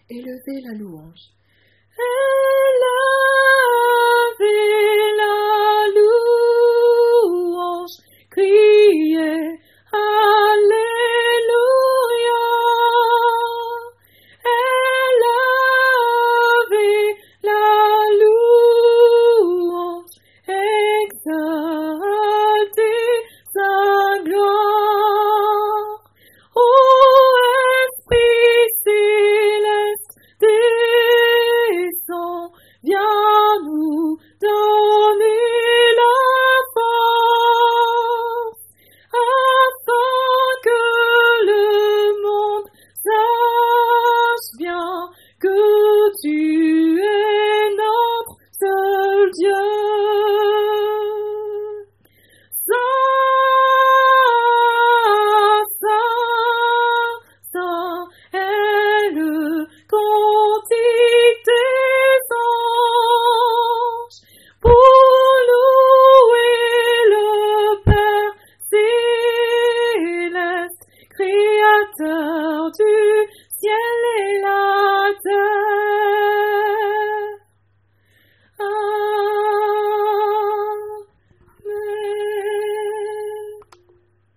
Élevez la louange. Élevez la louange, criez Alléluia. Élevez la louange, exaltez sa gloire. Ô Esprit céleste, descends, viens nous donner la force, afin que le monde sache bien que tu es notre seul Dieu. Saint est le cantique des anges, pour louer le Père céleste, créateur du